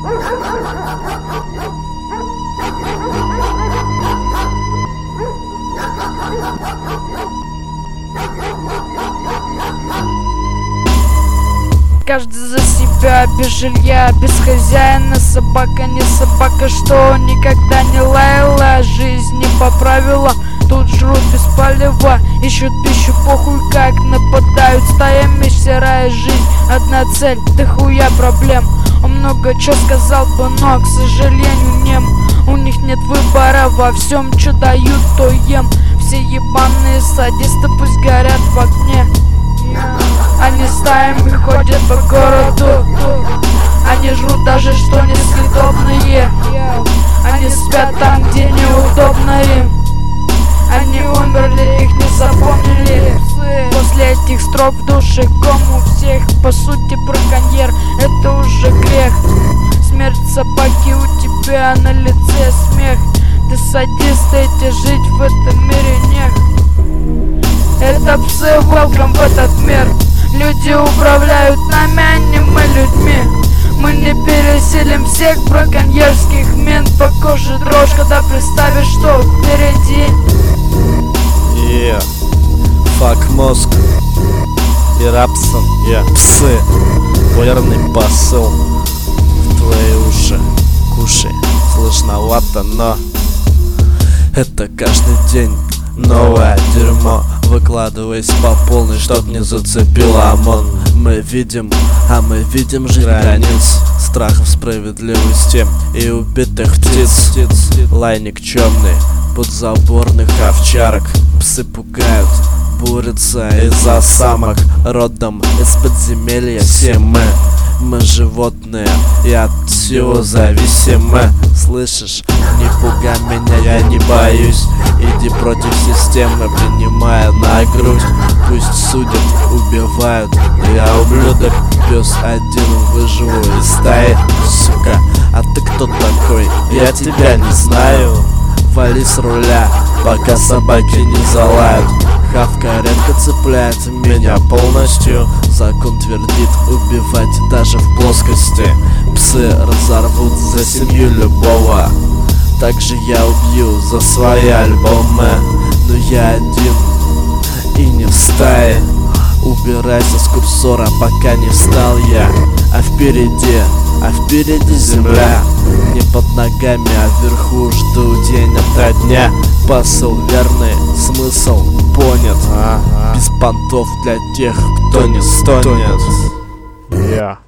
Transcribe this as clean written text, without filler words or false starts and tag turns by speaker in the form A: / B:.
A: Каждый за себя, без жилья, без хозяина. Собака не собака, что никогда не лаяла. Жизнь не по правилам, тут жрут без палева. Ищут пищу, похуй как нападают стаями. Серая жизнь, одна цель, да хуя проблем. Он много чё сказал бы, но, к сожалению, нем. У них нет выбора во всем, что дают, то ем. Все ебаные садисты пусть горят в огне. Они стаями ходят по городу. Они жрут даже что несъедобные. Они спят там, где неудобно им. Они умерли, их не запомнили. После этих строк в душе ком у всех. По сути браконьер, это уже грех. Смерть собаки, у тебя на лице смех. Ты садист, эти жить в этом мире нех. Это псы, welcome в этот мир. Люди управляют нами, а не мы людьми. Мы не переселим всех браконьерских мент. По коже дрожь, когда представишь, что впереди.
B: Фак мозг и Рапсон, псы. Верный посыл в твои уши. Кушай, сложновато, но это каждый день новое дерьмо. Выкладываясь по полной, чтоб не зацепил ОМОН. Мы видим жизнь границ, страхов, справедливости и убитых птиц. Лай никчемный подзаборных овчарок. Псы пугают, бурятся из-за самок. Родом из подземелья все мы животные и от всего зависимы. Слышишь, не пугай меня, я не боюсь. Иди против системы, принимая на грудь. Пусть судят, убивают, я ублюдок. Пес один, выживу из стаи, сука. А ты кто такой? Я тебя не знаю. Вали с руля, пока собаки не залают. Хавка редко цепляет меня полностью. Закон твердит убивать даже в плоскости. Псы разорвут за семью любого. Также я убью за свои альбомы. Но я один и не в стае. Убирайся с курсора, пока не встал я. А впереди земля. Не под ногами, а вверху жду день ото дня. Посыл верный, смысл понят. Без понтов для тех, кто не стонет.